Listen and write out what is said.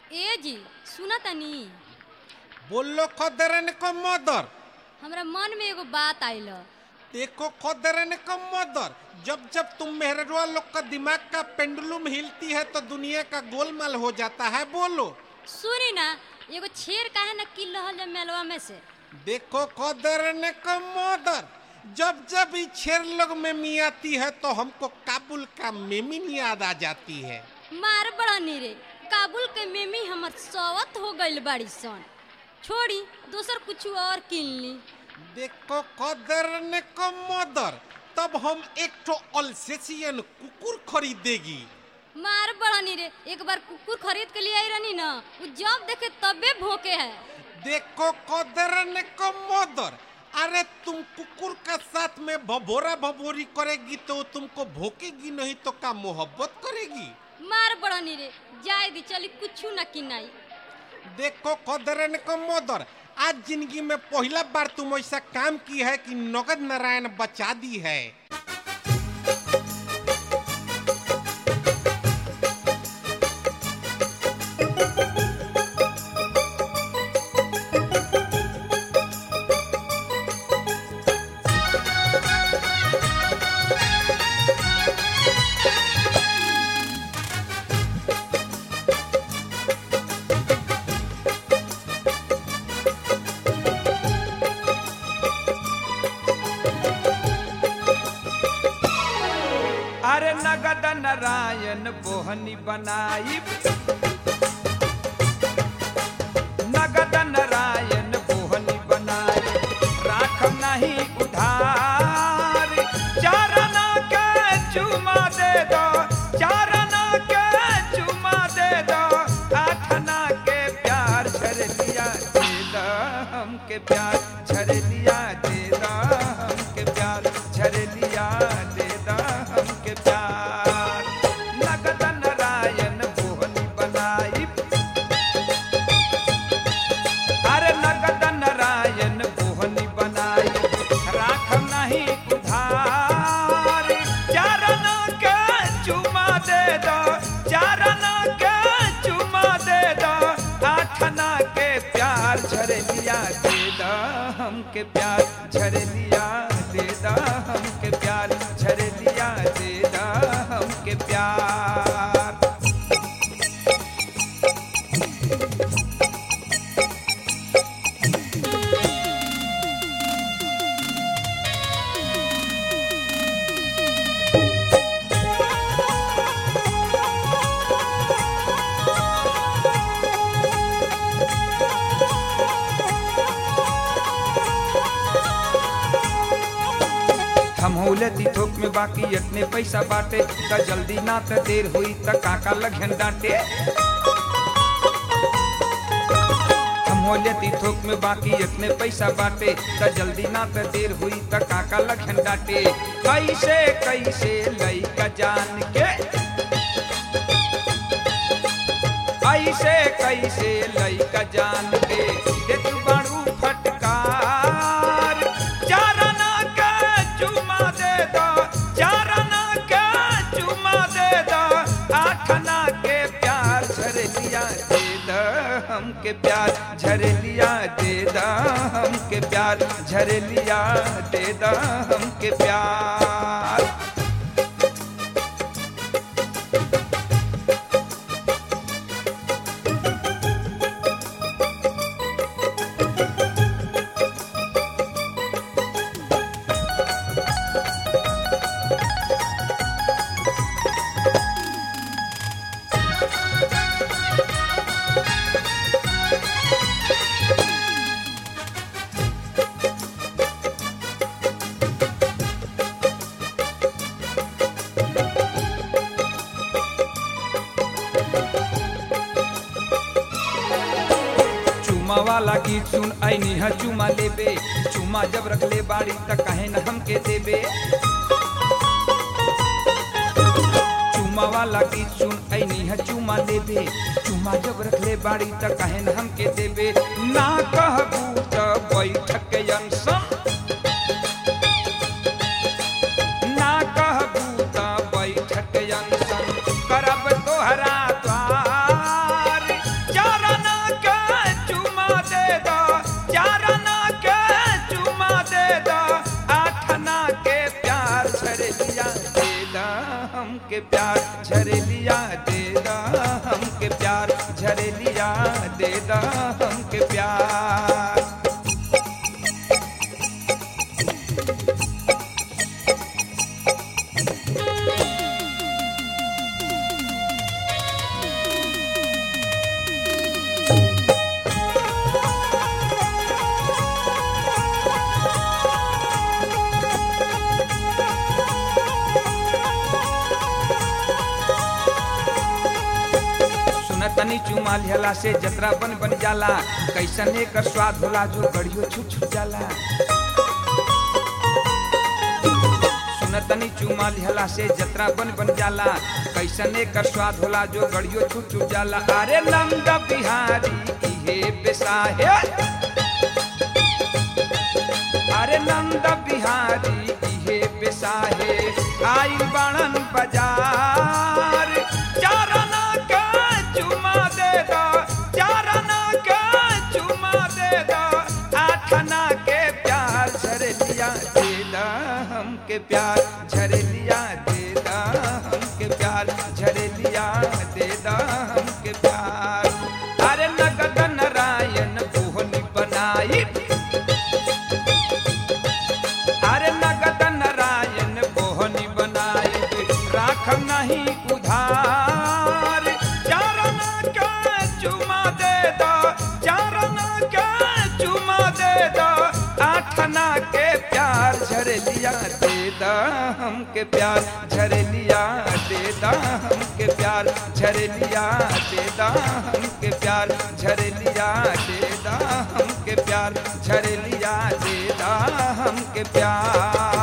ए जी सुना तनी। बोलो खदरन को मदर। हमरा मन में एगो बात आइल। देखो खदरन को मदर, जब जब तुम मेहरवा लोग का दिमाग का पेंडुलम हिलती है तो दुनिया का गोलमाल हो जाता है। बोलो। सुनी ना, एगो शेर काहे न किल रहल है मेलवा में से। देखो खदरन को मदर, जब जब ये शेर लोग में आती है तो हमको काबुल का मेमिन याद आ जाती है। मार बड़ा नीरे, काबुल के मेमी हमर सवत हो गइल बाड़ी सन। छोड़ी दूसर कुछ और किन ली। देखो खदरन को मदर, तब हम एक तो अल्सेशियन कुकुर खरीदेगी। मार बड़ा नीरे, एक बार कुकुर खरीद के लिए आई रहनी ना, वो जब देखे तबे भौंके है। देखो खदरन को मदर, अरे तुम कुकुर का साथ में भभोरा भभोरी करेगी तो तुमको भोंकेगी नहीं तो क्या मोहब्बत करेगी। मार बड़ा नीरे, जाए दी चली कुछ न किनाई। देखो खदरन को मदर, आज जिंदगी में पहला बार तुम ऐसा काम की है कि नगद नारायण बचा दी है। अरे नगद नारायण बोहनी बनाई, नगद नारायण बोहनी बनाई, राखम नहीं उधार। चारना के चुमा दे दो, चारना के चुमा दे दो, आठना के प्यार झर लिया दे दो हमके प्यार, झर लिया दे दो हमके प्यार, झर लिया दे दो हमके प्यार। नगद नारायण बोहनी बनाई, अरे नगद नारायण बोहनी बनाई, राखम नहीं उधार। चारना के चुमा दे दो, चारना के चुमा दे दो, आठना के प्यार झर लिया दे दो हमके प्यार, झर लिया दे दो हमके प्यार, झर लिया दे दो हमके प्यार। हम होलती थोक में बाकी इतने पैसा बाटे, त जल्दी ना त देर हुई त काका लगन डांटे। हम होलती थोक में बाकी इतने पैसा बाटे, त जल्दी ना त देर हुई त काका लगन डांटे। कैसे कैसे लइका जान के, ऐसे कैसे लइका जान के दे तू बाड़ू फटकार। चारना के चुमा दे दो, चारना के चुमा दे दो, आठना के प्यार झर लिया दे दो हमके प्यार, झर लिया दे दो हमके प्यार, झर लिया दे दो हमके प्यार। चुमा वाला गीत सुन ऐनी है चुमा लेबे, चुमा जब रख ले बाड़ी त कहे न हमके देबे। चुमा वाला गीत सुन ऐनी है चुमा लेबे, चुमा जब रख ले बाड़ी त कहे न हमके देबे। ना कहबू त बैठक अनसन, ना कहबू त बैठक अनसन, करब तोहरा द्वार। हमके प्यार झरेलिया दे दा हमके प्यार झरेलिया दे दा हमके प्यार। तनी चुमा लिहला से जतरा बन बन जाला कैसन एकर स्वाद होला जो गड़ियो छूट छूट जाला। सुन तनी चुमा लिहला से जतरा बन बन जाला कैसन एकर स्वाद होला जो गड़ियो छूट छूट जाला। अरे नंद बिहारी इहे बेसाहे अरे नंद बिहारी इहे बेसाहे आइल बाणन बाजार चारना का चुमा दे दो चारना का चुमा दे दो आठना के प्यार झरेलिया दे दा हमके प्यार झरेलिया दे दा हमके प्यार झरेलिया दे दा हमके प्यार। अरे नगद नारायण बोहनी बनाई अरे नगद नारायण बोहनी बनाई राख नहीं उधार चारना का चुमा दे दो चारना का चुमा दे दो आठना के प्यार झरेलिया दे दा हमके प्यार झरेलिया दे दा हमके प्यार झरेलिया दे दा हमके प्यार झरेलिया दे दा हमके प्यार झरेलिया दे दा हमके प्यार।